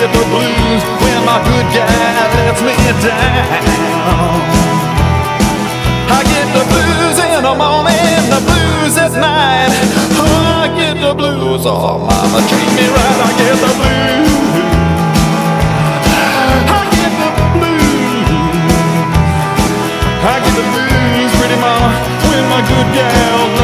get the blues when my good gal lets me down. I get the blues in the morning, the blues at night. Oh, I get the blues, oh mama, treat me right. I get the blues, I get the blues, I get the blues, pretty mama, when my good gal